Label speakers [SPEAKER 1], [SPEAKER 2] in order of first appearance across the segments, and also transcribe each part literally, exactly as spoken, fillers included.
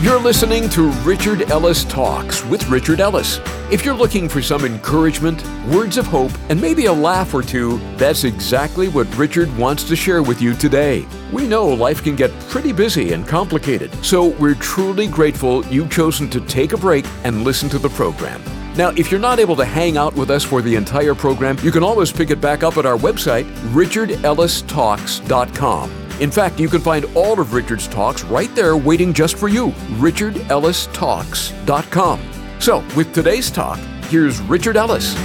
[SPEAKER 1] You're listening to Richard Ellis Talks with Richard Ellis. If you're looking for some encouragement, words of hope, and maybe a laugh or two, that's exactly what Richard wants to share with you today. We know life can get pretty busy and complicated, so we're truly grateful you've chosen to take a break and listen to the program. Now, if you're not able to hang out with us for the entire program, you can always pick it back up at our website, richard ellis talks dot com. In fact, you can find all of Richard's talks right there waiting just for you, richard ellis talks dot com. So, with today's talk, here's Richard Ellis.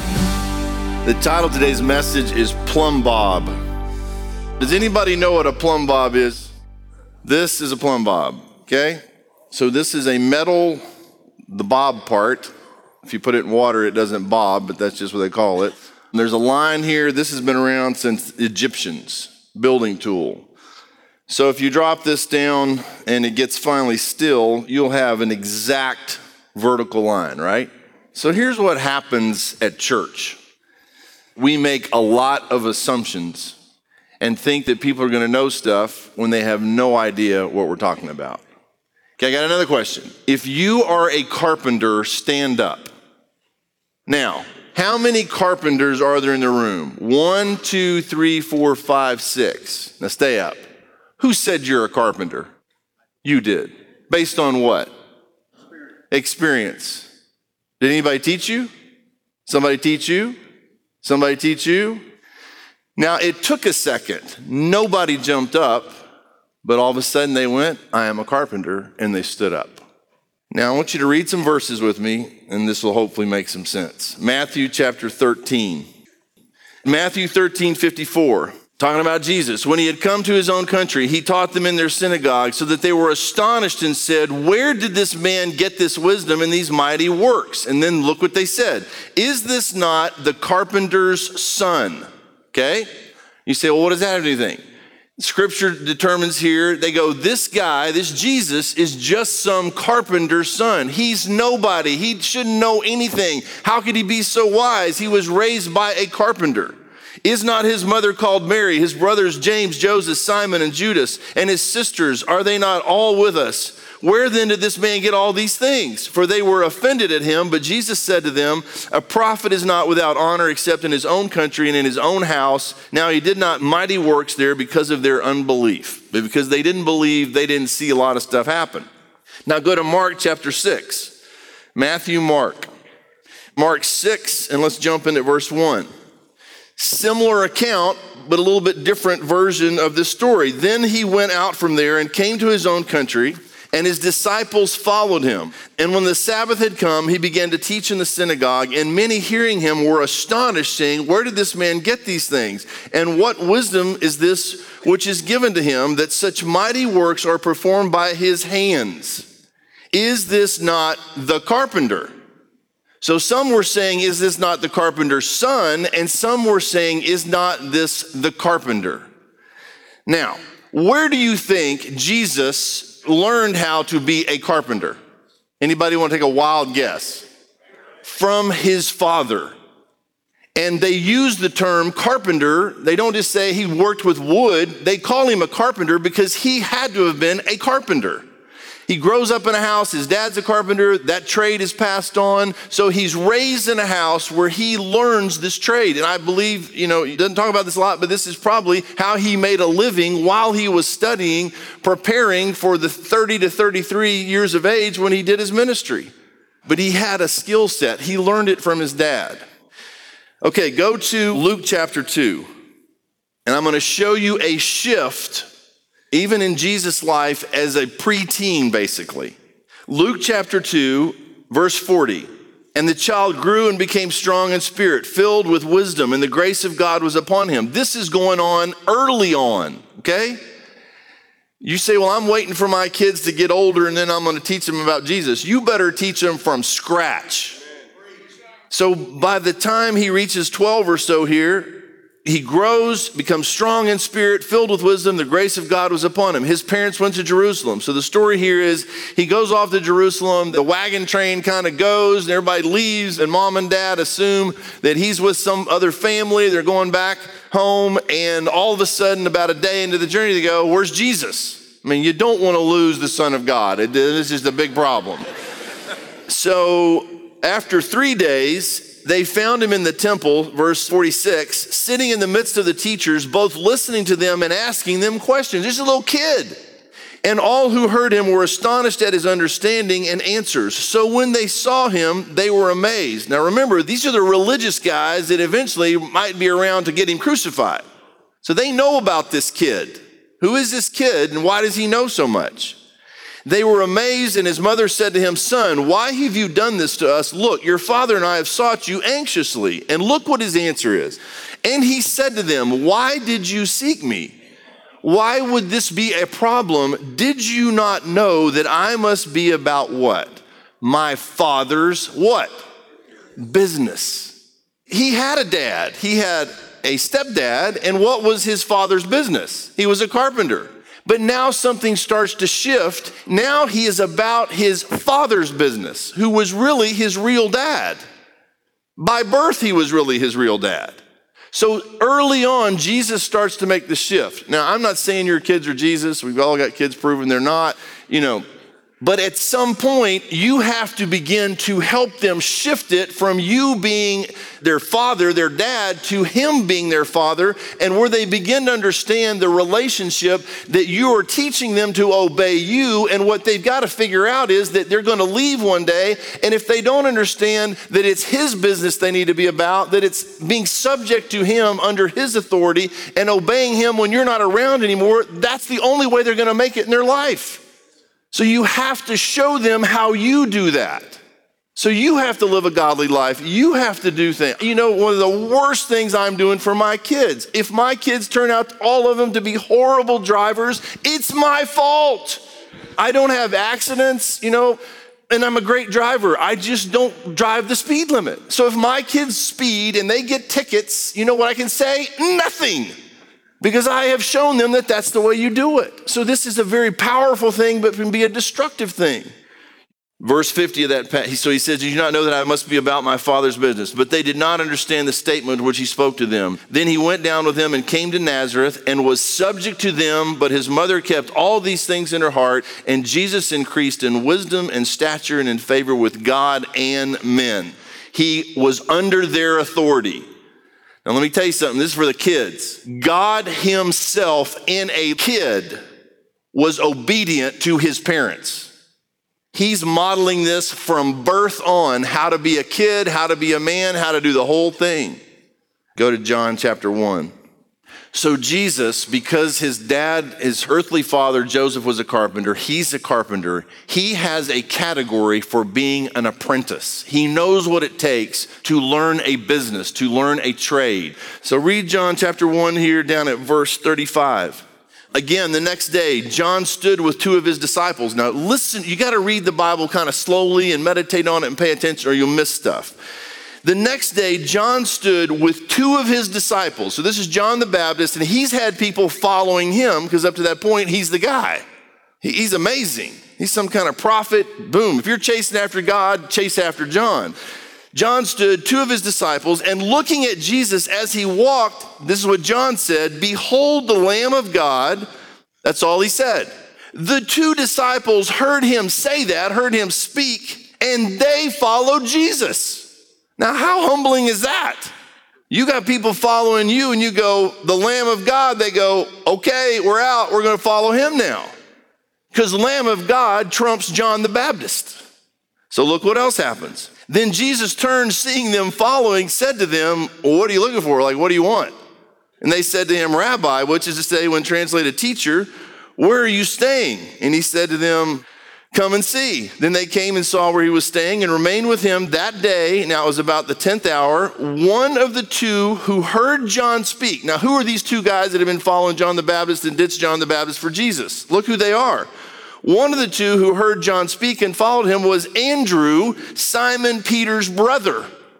[SPEAKER 2] The title of today's message is Plumb Bob. Does anybody know what a plumb bob is? This is a plumb bob, okay? So this is a metal, the bob part. If you put it in water, it doesn't bob, but that's just what they call it. And there's a line here. This has been around since Egyptians. Building tool. So if you drop this down and it gets finally still, you'll have an exact vertical line, right? So here's what happens at church. We make a lot of assumptions and think that people are going to know stuff when they have no idea what we're talking about. Okay, I got another question. If you are a carpenter, stand up. Now, how many carpenters are there in the room? One, two, three, four, five, six. Now stay up. Who said you're a carpenter? You did. Based on what? Experience. Experience. Did anybody teach you? Somebody teach you? Somebody teach you? Now it took a second. Nobody jumped up, but all of a sudden they went, I am a carpenter, and they stood up. Now, I want you to read some verses with me, and this will hopefully make some sense. Matthew chapter thirteen. Matthew thirteen fifty-four, talking about Jesus. When he had come to his own country, he taught them in their synagogue, so that they were astonished and said, where did this man get this wisdom and these mighty works? And then look what they said. Is this not the carpenter's son? Okay? You say, well, what does that have to do with anything? Scripture determines here, they go, this guy, this Jesus, is just some carpenter's son. He's nobody. He shouldn't know anything. How could he be so wise? He was raised by a carpenter. Is not his mother called Mary, his brothers James, Joseph, Simon, and Judas, and his sisters, are they not all with us? Where then did this man get all these things? For they were offended at him, but Jesus said to them, a prophet is not without honor except in his own country and in his own house. Now he did not mighty works there because of their unbelief. But because they didn't believe, they didn't see a lot of stuff happen. Now go to Mark chapter six. Matthew, Mark. Mark six, and let's jump into verse one. Similar account, but a little bit different version of this story. Then he went out from there and came to his own country, and his disciples followed him. And when the Sabbath had come, he began to teach in the synagogue, and many hearing him were astonished, saying, where did this man get these things? And what wisdom is this which is given to him, that such mighty works are performed by his hands? Is this not the carpenter? So some were saying, is this not the carpenter's son? And some were saying, is not this the carpenter? Now, where do you think Jesus learned how to be a carpenter? Anybody want to take a wild guess? From his father. And they use the term carpenter. They don't just say he worked with wood. They call him a carpenter because he had to have been a carpenter. He grows up in a house. His dad's a carpenter. That trade is passed on. So he's raised in a house where he learns this trade. And I believe, you know, he doesn't talk about this a lot, but this is probably how he made a living while he was studying, preparing for the thirty to thirty-three years of age when he did his ministry. But he had a skill set. He learned it from his dad. Okay, go to Luke chapter two. And I'm going to show you a shift even in Jesus' life as a preteen, basically. Luke chapter two, verse forty. And the child grew and became strong in spirit, filled with wisdom, and the grace of God was upon him. This is going on early on, okay? You say, well, I'm waiting for my kids to get older and then I'm going to teach them about Jesus. You better teach them from scratch. So by the time he reaches twelve or so here, he grows, becomes strong in spirit, filled with wisdom. The grace of God was upon him. His parents went to Jerusalem. So the story here is he goes off to Jerusalem. The wagon train kind of goes and everybody leaves, and mom and dad assume that he's with some other family. They're going back home, and all of a sudden, about a day into the journey, they go, where's Jesus? I mean, you don't want to lose the Son of God. It, this is the big problem. So after three days, they found him in the temple, verse forty-six, sitting in the midst of the teachers, both listening to them and asking them questions. Just a little kid. And all who heard him were astonished at his understanding and answers. So when they saw him, they were amazed. Now remember, these are the religious guys that eventually might be around to get him crucified. So they know about this kid. Who is this kid and why does he know so much? They were amazed, and his mother said to him, "Son, why have you done this to us? Look, your father and I have sought you anxiously." And look what his answer is. And he said to them, "Why did you seek me? Why would this be a problem? Did you not know that I must be about what? My father's what? Business." He had a dad. He had a stepdad, and what was his father's business? He was a carpenter. But now something starts to shift. Now he is about his father's business, who was really his real dad. By birth, he was really his real dad. So early on, Jesus starts to make the shift. Now, I'm not saying your kids are Jesus. We've all got kids proving they're not, you know. But at some point, you have to begin to help them shift it from you being their father, their dad, to him being their father, and where they begin to understand the relationship that you are teaching them to obey you. And what they've got to figure out is that they're going to leave one day, and if they don't understand that it's his business they need to be about, that it's being subject to him under his authority and obeying him when you're not around anymore, that's the only way they're going to make it in their life. So you have to show them how you do that. So you have to live a godly life. You have to do things. You know, one of the worst things I'm doing for my kids, if my kids turn out, all of them, to be horrible drivers, it's my fault. I don't have accidents, you know, and I'm a great driver. I just don't drive the speed limit. So if my kids speed and they get tickets, you know what I can say? Nothing. Because I have shown them that that's the way you do it. So this is a very powerful thing, but can be a destructive thing. Verse fifty of that, so he says, "Do you not know that I must be about my father's business?" But they did not understand the statement which he spoke to them. Then he went down with them and came to Nazareth and was subject to them, but his mother kept all these things in her heart. And Jesus increased in wisdom and stature and in favor with God and men. He was under their authority. Now let me tell you something, this is for the kids. God himself in a kid was obedient to his parents. He's modeling this from birth on, how to be a kid, how to be a man, how to do the whole thing. Go to John chapter one. So Jesus, because his dad, his earthly father, Joseph, was a carpenter, he's a carpenter. He has a category for being an apprentice. He knows what it takes to learn a business, to learn a trade. So read John chapter one here down at verse thirty-five. Again, the next day, John stood with two of his disciples. Now listen, you got to read the Bible kind of slowly and meditate on it and pay attention or you'll miss stuff. The next day, John stood with two of his disciples. So this is John the Baptist, and he's had people following him because up to that point, he's the guy. He's amazing. He's some kind of prophet. Boom. If you're chasing after God, chase after John. John stood, two of his disciples, and looking at Jesus as he walked, this is what John said, "Behold the Lamb of God." That's all he said. The two disciples heard him say that, heard him speak, and they followed Jesus. Now, how humbling is that? You got people following you and you go, "The Lamb of God," they go, "Okay, we're out, we're gonna follow him now." Because the Lamb of God trumps John the Baptist. So look what else happens. Then Jesus turned, seeing them following, said to them, "Well, what are you looking for? Like, what do you want?" And they said to him, "Rabbi," which is to say, when translated, "Teacher, where are you staying?" And he said to them, "Come and see." Then they came and saw where he was staying and remained with him that day. Now it was about the tenth hour. One of the two who heard John speak. Now who are these two guys that have been following John the Baptist and ditched John the Baptist for Jesus? Look who they are. One of the two who heard John speak and followed him was Andrew, Simon Peter's brother.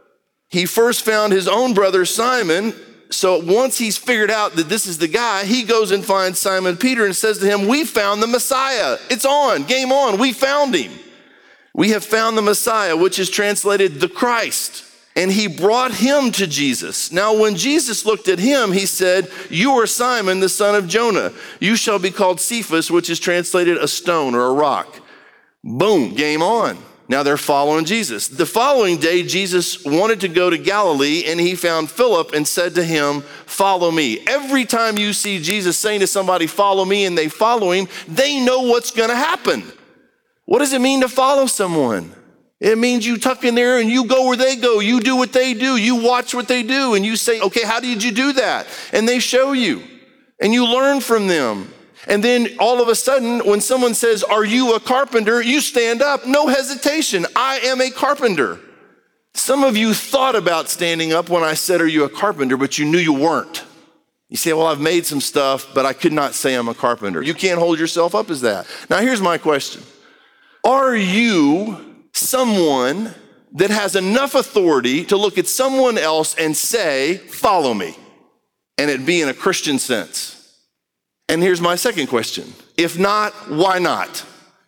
[SPEAKER 2] He first found his own brother Simon. So once he's figured out that this is the guy, he goes and finds Simon Peter and says to him, "We found the Messiah. It's on, game on. We found him. We have found the Messiah," which is translated the Christ. And he brought him to Jesus. Now, when Jesus looked at him, he said, "You are Simon, the son of Jonah. You shall be called Cephas," which is translated a stone or a rock. Boom, game on. Now they're following Jesus. The following day, Jesus wanted to go to Galilee, and he found Philip and said to him, "Follow me." Every time you see Jesus saying to somebody, "Follow me," and they follow him, they know what's going to happen. What does it mean to follow someone? It means you tuck in there and you go where they go. You do what they do. You watch what they do. And you say, "Okay, how did you do that?" And they show you. And you learn from them. And then all of a sudden, when someone says, "Are you a carpenter?" you stand up. No hesitation. I am a carpenter. Some of you thought about standing up when I said, "Are you a carpenter?" but you knew you weren't. You say, "Well, I've made some stuff, but I could not say I'm a carpenter." You can't hold yourself up as that. Now, here's my question. Are you someone that has enough authority to look at someone else and say, "Follow me," and it be in a Christian sense? And here's my second question. If not, why not?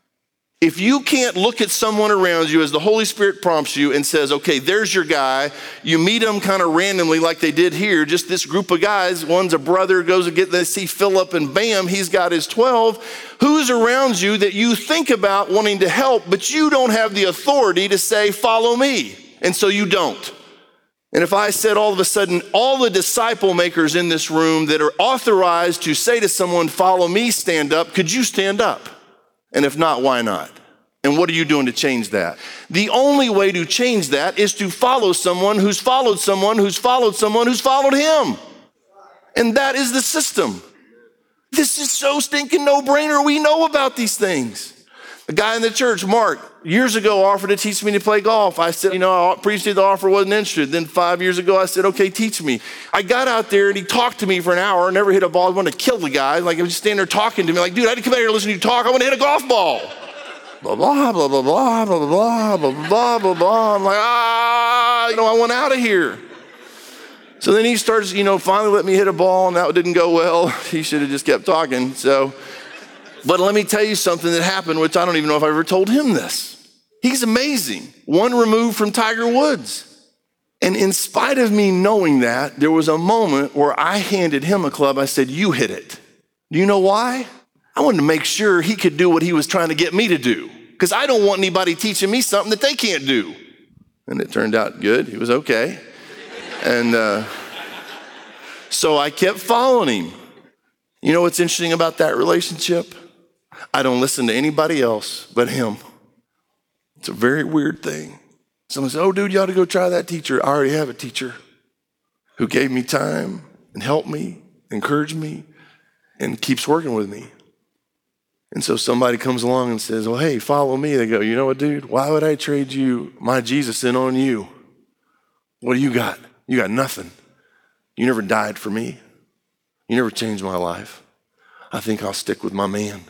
[SPEAKER 2] If you can't look at someone around you as the Holy Spirit prompts you and says, "Okay, there's your guy," you meet him kind of randomly like they did here, just this group of guys, one's a brother, goes and get, they see Philip and bam, he's got his twelve. Who's around you that you think about wanting to help, but you don't have the authority to say, "Follow me," and so you don't? And if I said all of a sudden, all the disciple makers in this room that are authorized to say to someone, "Follow me," stand up, could you stand up? And if not, why not? And what are you doing to change that? The only way to change that is to follow someone who's followed someone who's followed someone who's followed him. And that is the system. This is so stinking no-brainer. We know about these things. A guy in the church, Mark, years ago offered to teach me to play golf. I said, you know, I appreciated the offer, wasn't interested. Then five years ago, I said, "Okay, teach me." I got out there and he talked to me for an hour, never hit a ball. I wanted to kill the guy. Like, he was just standing there talking to me like, "Dude, I didn't come out here to listen to you talk. I want to hit a golf ball." Blah, blah, blah, blah, blah, blah, blah, blah, blah, blah, blah. I'm like, ah, you know, I want out of here. So then he starts, you know, finally let me hit a ball, and that didn't go well. He should have just kept talking. So, but let me tell you something that happened, which I don't even know if I ever told him this. He's amazing. One removed from Tiger Woods. And in spite of me knowing that, there was a moment where I handed him a club. I said, "You hit it." Do you know why? I wanted to make sure he could do what he was trying to get me to do, because I don't want anybody teaching me something that they can't do. And it turned out good. He was okay. And uh, so I kept following him. You know what's interesting about that relationship? I don't listen to anybody else but him. It's a very weird thing. Someone says, "Oh, dude, you ought to go try that teacher." I already have a teacher who gave me time and helped me, encouraged me, and keeps working with me. And so somebody comes along and says, "Well, hey, follow me." They go, "You know what, dude? Why would I trade you my Jesus in on you? What do you got? You got nothing. You never died for me. You never changed my life. I think I'll stick with my man."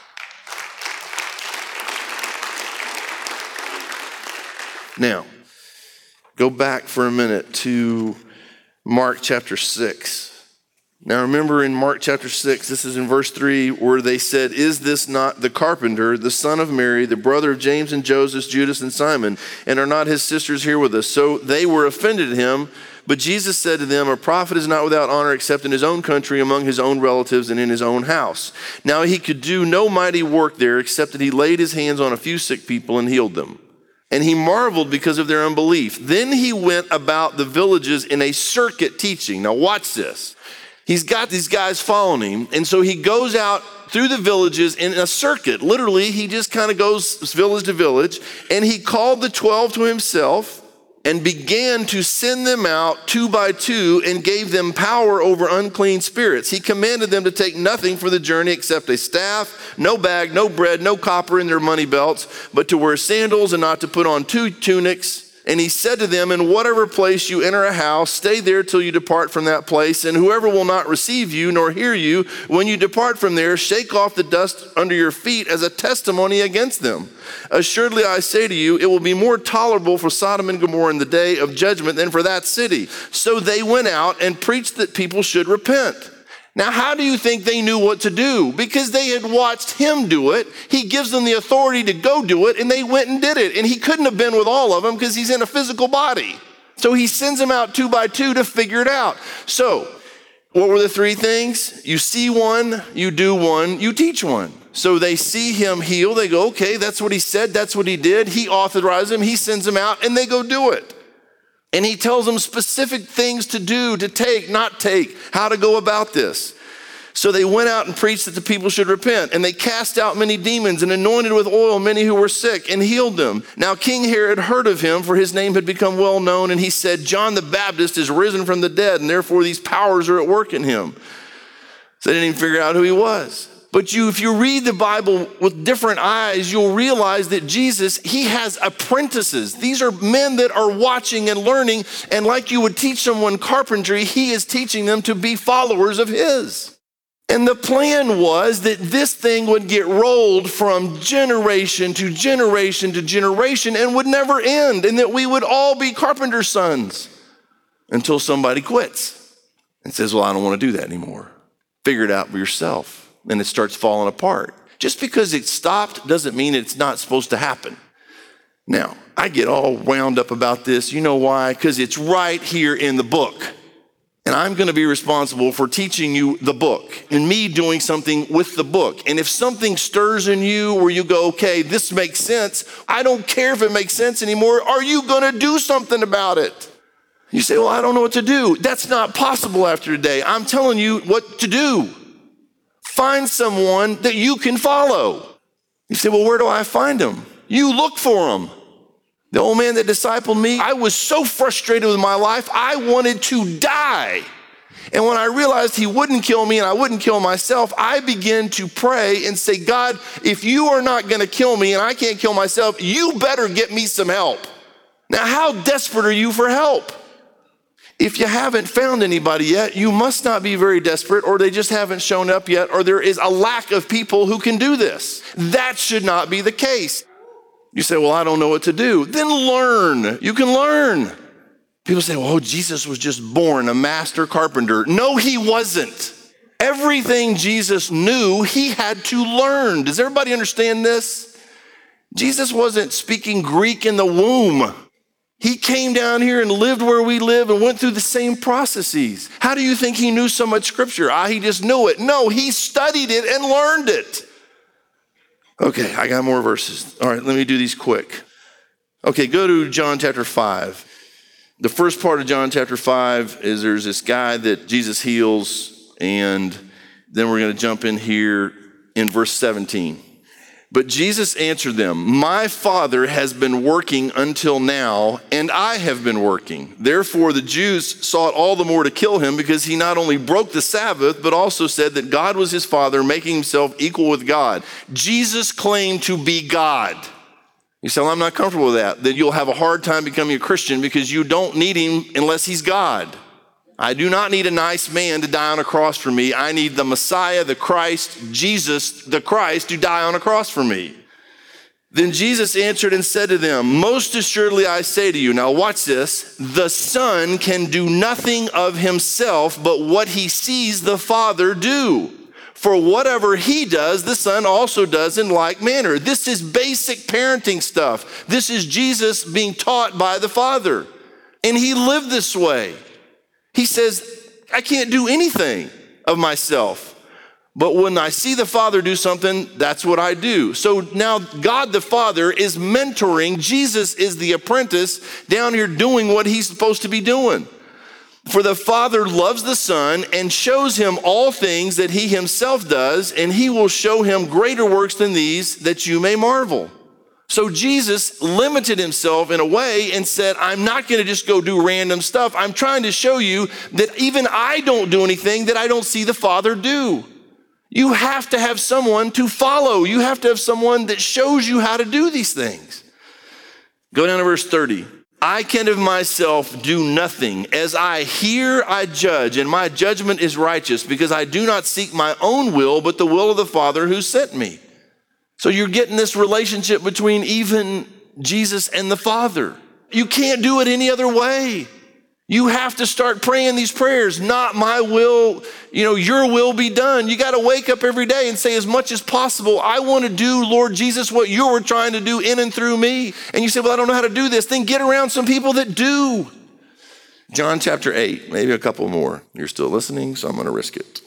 [SPEAKER 2] Now, go back for a minute to Mark chapter six. Now remember in Mark chapter six, this is in verse three, where they said, "Is this not the carpenter, the son of Mary, the brother of James and Joseph, Judas and Simon? And are not his sisters here with us?" So they were offended at him. But Jesus said to them, "A prophet is not without honor except in his own country, among his own relatives, and in his own house." Now he could do no mighty work there except that he laid his hands on a few sick people and healed them. And he marveled because of their unbelief. Then he went about the villages in a circuit teaching. Now watch this. He's got these guys following him, and so he goes out through the villages in a circuit. Literally, he just kind of goes village to village, and he called the twelve to himself and began to send them out two by two and gave them power over unclean spirits. He commanded them to take nothing for the journey except a staff, no bag, no bread, no copper in their money belts, but to wear sandals and not to put on two tunics. And he said to them, "In whatever place you enter a house, stay there till you depart from that place. And whoever will not receive you nor hear you, when you depart from there, shake off the dust under your feet as a testimony against them. Assuredly, I say to you, it will be more tolerable for Sodom and Gomorrah in the day of judgment than for that city." So they went out and preached that people should repent. Now, how do you think they knew what to do? Because they had watched him do it. He gives them the authority to go do it, and they went and did it. And he couldn't have been with all of them because he's in a physical body. So So he sends them out two by two to figure it out. So what were the three things? You see one, you do one, you teach one. So they see him heal. They go, okay, that's what he said. That's what he did. He authorized them. He sends them out and they go do it. And he tells them specific things to do, to take, not take, how to go about this. So they went out and preached that the people should repent. And they cast out many demons and anointed with oil many who were sick and healed them. Now King Herod heard of him, for his name had become well known. And he said, John the Baptist is risen from the dead, and therefore these powers are at work in him. So they didn't even figure out who he was. But you, if you read the Bible with different eyes, you'll realize that Jesus, he has apprentices. These are men that are watching and learning. And like you would teach someone carpentry, he is teaching them to be followers of his. And the plan was that this thing would get rolled from generation to generation to generation and would never end, and that we would all be carpenter sons until somebody quits and says, well, I don't want to do that anymore. Figure it out for yourself. And it starts falling apart. Just because it stopped doesn't mean it's not supposed to happen. Now, I get all wound up about this. You know why? Because it's right here in the book. And I'm going to be responsible for teaching you the book and me doing something with the book. And if something stirs in you where you go, okay, this makes sense. I don't care if it makes sense anymore. Are you going to do something about it? You say, well, I don't know what to do. That's not possible after today. I'm telling you what to do. Find someone that you can follow. You say, well, where do I find them? You look for them. The old man that discipled me, I was so frustrated with my life, I wanted to die. And when I realized he wouldn't kill me and I wouldn't kill myself, I began to pray and say, God, if you are not going to kill me and I can't kill myself, you better get me some help. Now, how desperate are you for help? If you haven't found anybody yet, you must not be very desperate, or they just haven't shown up yet, or there is a lack of people who can do this. That should not be the case. You say, well, I don't know what to do. Then learn. You can learn. People say, well, Jesus was just born a master carpenter. No, he wasn't. Everything Jesus knew, he had to learn. Does everybody understand this? Jesus wasn't speaking Greek in the womb. He came down here and lived where we live and went through the same processes. How do you think he knew so much scripture? Ah, he just knew it. No, he studied it and learned it. Okay, I got more verses. All right, let me do these quick. Okay, go to John chapter five. The first part of John chapter five is there's this guy that Jesus heals, and then we're going to jump in here in verse seventeen. But Jesus answered them, my Father has been working until now, and I have been working. Therefore, the Jews sought all the more to kill him, because he not only broke the Sabbath, but also said that God was his Father, making himself equal with God. Jesus claimed to be God. You say, well, I'm not comfortable with that. That you'll have a hard time becoming a Christian because you don't need him unless he's God. I do not need a nice man to die on a cross for me. I need the Messiah, the Christ, Jesus, the Christ, to die on a cross for me. Then Jesus answered and said to them, most assuredly I say to you, now watch this, the Son can do nothing of himself but what he sees the Father do. For whatever he does, the Son also does in like manner. This is basic parenting stuff. This is Jesus being taught by the Father. And he lived this way. He says, I can't do anything of myself, but when I see the Father do something, that's what I do. So now God the Father is mentoring. Jesus is the apprentice down here doing what he's supposed to be doing. For the Father loves the Son and shows him all things that he himself does, and he will show him greater works than these, that you may marvel. So Jesus limited himself in a way and said, I'm not going to just go do random stuff. I'm trying to show you that even I don't do anything that I don't see the Father do. You have to have someone to follow. You have to have someone that shows you how to do these things. Go down to verse thirty. I can of myself do nothing. As I hear, I judge, and my judgment is righteous, because I do not seek my own will, but the will of the Father who sent me. So you're getting this relationship between even Jesus and the Father. You can't do it any other way. You have to start praying these prayers. Not my will, you know, your will be done. You got to wake up every day and say, as much as possible, I want to do, Lord Jesus, what you were trying to do in and through me. And you say, well, I don't know how to do this. Then get around some people that do. John chapter eight, maybe a couple more. You're still listening, so I'm going to risk it.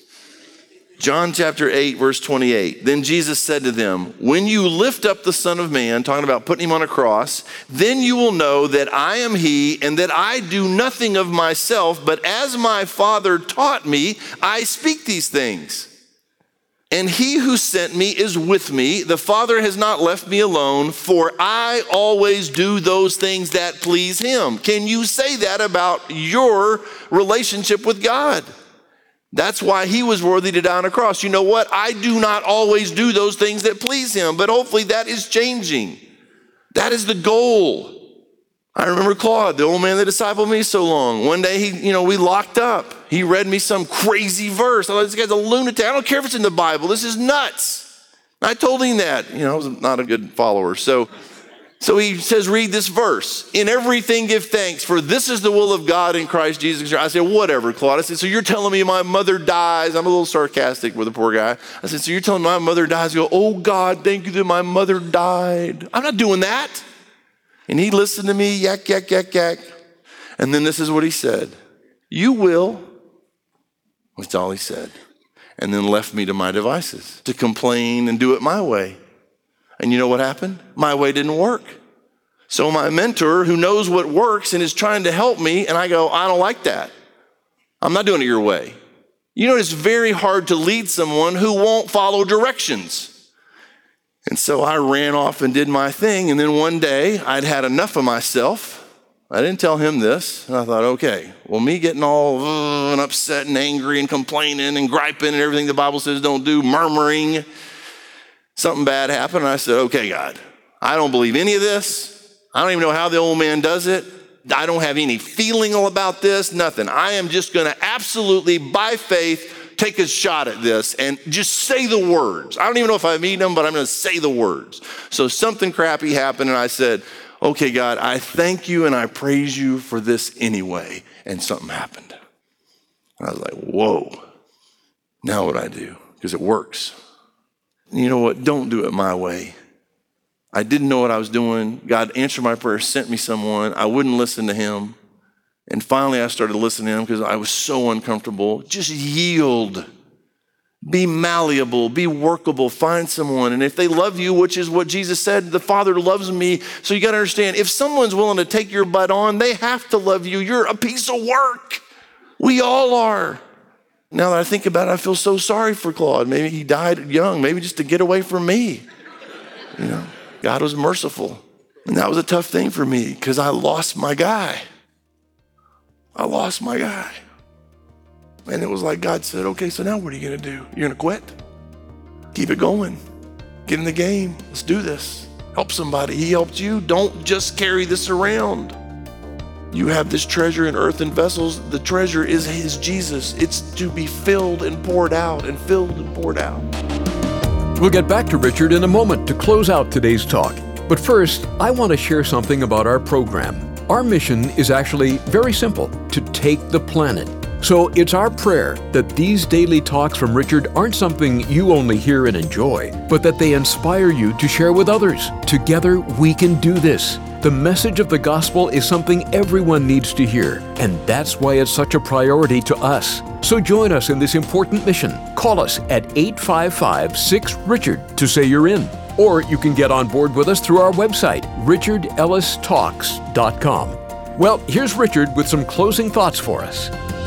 [SPEAKER 2] John chapter eight, verse twenty-eight. Then Jesus said to them, when you lift up the Son of Man, talking about putting him on a cross, then you will know that I am he and that I do nothing of myself, but as my Father taught me, I speak these things. And he who sent me is with me. The Father has not left me alone, for I always do those things that please him. Can you say that about your relationship with God? That's why he was worthy to die on a cross. You know what? I do not always do those things that please him, but hopefully that is changing. That is the goal. I remember Claude, the old man that discipled me so long. One day, he, you know, we locked up. He read me some crazy verse. I thought, this guy's a lunatic. I don't care if it's in the Bible. This is nuts. I told him that. You know, I was not a good follower. So, so he says, read this verse. In everything give thanks, for this is the will of God in Christ Jesus. I said, whatever, Claude. I said, so you're telling me my mother dies. I'm a little sarcastic with the poor guy. I said, so you're telling me my mother dies? You go, oh God, thank you that my mother died. I'm not doing that. And he listened to me, yak, yak, yak, yak. And then this is what he said. You will. That's all he said. And then left me to my devices to complain and do it my way. And you know what happened? My way didn't work. So my mentor, who knows what works and is trying to help me, and I go, I don't like that. I'm not doing it your way. You know, it's very hard to lead someone who won't follow directions. And so I ran off and did my thing. And then one day I'd had enough of myself. I didn't tell him this. And I thought, okay, well, me getting all uh, and upset and angry and complaining and griping and everything the Bible says don't do, murmuring, something bad happened. And I said, okay, God, I don't believe any of this. I don't even know how the old man does it. I don't have any feeling about this, nothing. I am just going to absolutely, by faith, take a shot at this and just say the words. I don't even know if I mean them, but I'm going to say the words. So something crappy happened and I said, okay, God, I thank you and I praise you for this anyway. And something happened. And I was like, whoa, now what do I do? Because it works. And you know what? Don't do it my way. I didn't know what I was doing. God answered my prayer, sent me someone. I wouldn't listen to him. And finally, I started listening to him because I was so uncomfortable. Just yield. Be malleable. Be workable. Find someone. And if they love you, which is what Jesus said, the Father loves me. So you got to understand, if someone's willing to take your butt on, they have to love you. You're a piece of work. We all are. Now that I think about it, I feel so sorry for Claude. Maybe he died young, maybe just to get away from me. You know, God was merciful. And that was a tough thing for me because I lost my guy. I lost my guy. And it was like God said, okay, so now what are you going to do? You're going to quit? Keep it going. Get in the game. Let's do this. Help somebody. He helped you. Don't just carry this around. You have this treasure in earthen vessels. The treasure is his Jesus. It's to be filled and poured out and filled and poured out.
[SPEAKER 1] We'll get back to Richard in a moment to close out today's talk. But first, I want to share something about our program. Our mission is actually very simple, to take the planet. So it's our prayer that these daily talks from Richard aren't something you only hear and enjoy, but that they inspire you to share with others. Together, we can do this. The message of the gospel is something everyone needs to hear, and that's why it's such a priority to us. So join us in this important mission. Call us at eight five five, six, Richard to say you're in. Or you can get on board with us through our website, richard ellis talks dot com. Well, here's Richard with some closing thoughts for us.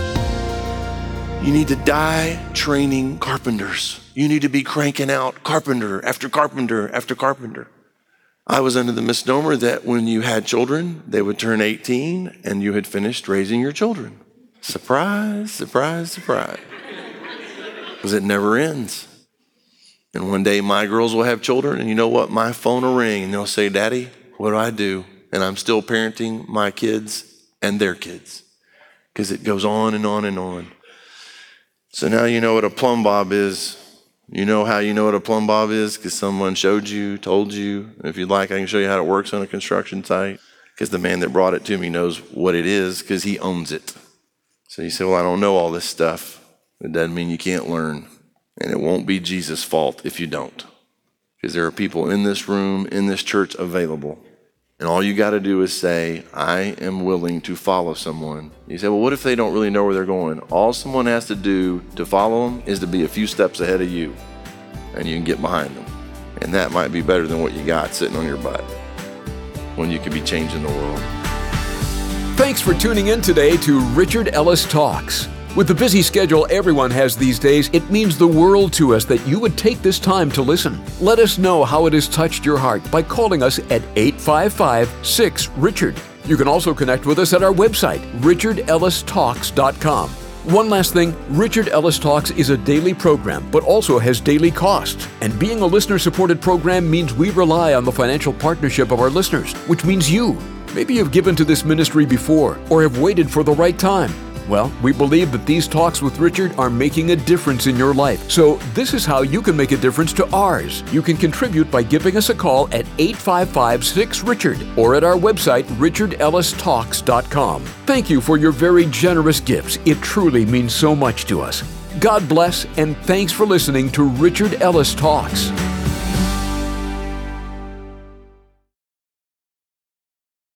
[SPEAKER 2] You need to die training carpenters. You need to be cranking out carpenter after carpenter after carpenter. I was under the misnomer that when you had children, they would turn eighteen and you had finished raising your children. Surprise, surprise, surprise. Because it never ends. And one day my girls will have children, and you know what? My phone will ring, and they'll say, Daddy, what do I do? And I'm still parenting my kids and their kids, because it goes on and on and on. So now you know what a plumb bob is. You know how you know what a plumb bob is? Because someone showed you, told you. If you'd like, I can show you how it works on a construction site, because the man that brought it to me knows what it is, because he owns it. So you say, well, I don't know all this stuff. It doesn't mean you can't learn. And it won't be Jesus' fault if you don't. Because there are people in this room, in this church available And all you got to do is say, I am willing to follow someone. You say, well, what if they don't really know where they're going? All someone has to do to follow them is to be a few steps ahead of you, and you can get behind them. And that might be better than what you got sitting on your butt when you could be changing the world.
[SPEAKER 1] Thanks for tuning in today to Richard Ellis Talks. With the busy schedule everyone has these days, it means the world to us that you would take this time to listen. Let us know how it has touched your heart by calling us at eight five five, six, Richard. You can also connect with us at our website, richard ellis talks dot com. One last thing, Richard Ellis Talks is a daily program, but also has daily costs. And being a listener-supported program means we rely on the financial partnership of our listeners, which means you. Maybe you've given to this ministry before, or have waited for the right time. Well, we believe that these talks with Richard are making a difference in your life. So this is how you can make a difference to ours. You can contribute by giving us a call at eight five five, six, Richard or at our website, richard ellis talks dot com. Thank you for your very generous gifts. It truly means so much to us. God bless, and thanks for listening to Richard Ellis Talks.